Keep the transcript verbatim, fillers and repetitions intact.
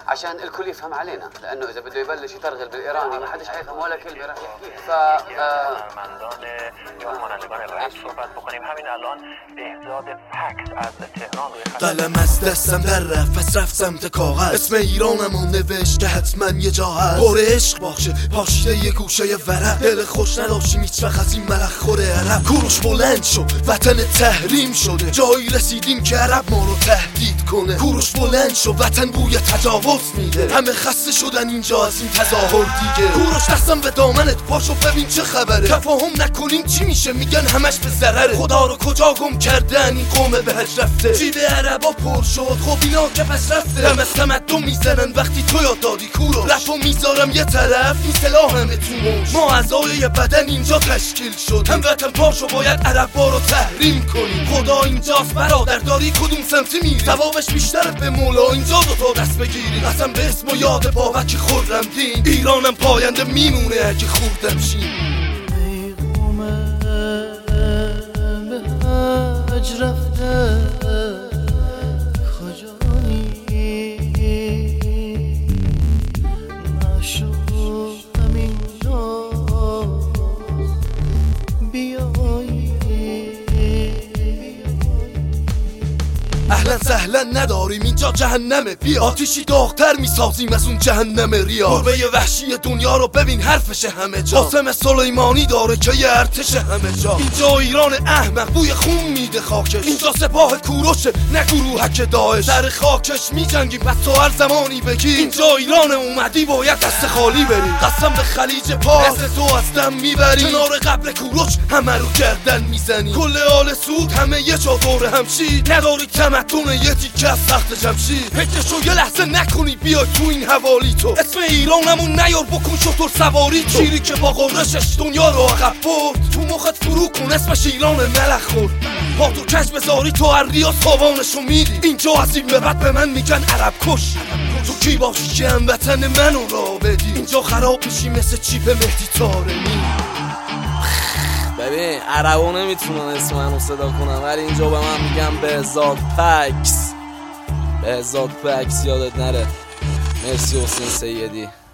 عشان الكل يفهم علينا، لانه اذا بده يبلش يترغل بالايراني ما حدش حيفهم ولا كلمه راح يحكيها. ف قلم از دستم در رفت پس رفت سمت کاغذ، اسم ایرانم و نوشته حتما یه جا هست. پر عشق باشه پاشیده یه گوشه ورق، دل خوش نداشتیم هیچ وقت از این ملخ خوره عرب. کوروش بلند شد وطن تحریم شده، جایی رسیدیم که عرب ما رو تهدید کنه. کوروش بلند شد وطن بوی تجاوز میده، همه خسته شدن اینجا از این تظاهر دیگه. کوروش دستم به دامنت پاشو ببین چه خبره، تفاهم نکنیم چی میشه میگن همش به ضرره. خدا رو کجا گم کردن این قوم بهش رفته، جیب عربا پر شد خب اینا که پس رفته. دم از تمدن میزنن وقتی تو یاد دادی کوروش، رفو میذارم یه طرف این سلاح همه تو موش. ما اعضای یه بدن اینجا تشکیل شد، هموطن پاشو باید عربا رو تحریم کنیم. خدا اینجاست برادر داری کدوم سمتی میری، ثوابش بیشتره به مولا اینجا دوتا دست بگیری. قسم به اسم و یاد بابک خرم دین، ایرانم پاینده میمونه اگه خوردم شین. رفته کجایی نشو همین جا بیایی. اهلا سهلا نداریم اینجا جهنمه، بیا آتیشی داغتر میسازیم از اون جهنم ریا. گربه وحشی دنیا رو ببین حرفشه همه جا، قاسم سلیمانی داره که یه ارتش همه جا. اینجا ایران احمق بوی خون میده خاکش، اینجا سپاه کوروشه نه گروهک داعش. سر خاکش میجنگیم پس تو هر زمانی بگی اینجا ایران اومدی باید دست خالی بری. قسم به خلیج پاس اسم تو از دم میبری، کنار قبر کوروش همه رو گردن میزنی. کل آل سود همه یه جا دور همشی، نداری تمدن یه تیکه از سخت جمشید. فکرشو یه لحظه نکنی بیای تو این حوالی تو، اسم ایرانمون نیار بکن شطور سواری تو. شیری که با قرشش دنیا رو عقب برد، تو مخت فرو کن اسمش ایران ملخ خورد. پا تو کش بذاری تو هر ریا تاوانشو میدی. اینجا از این به بعد به من میگن عرب کش، تو کی باشی که هموطن منو را بدی. اینجا خراب میشی مثل چیپ مهدی طارمی. ببین عربا نمیتونن اسم منو صدا کنن، ولی اینجا به من میگم بهزاد پکس. بهزاد پکس یادت نره. مرسی حسین سیدی.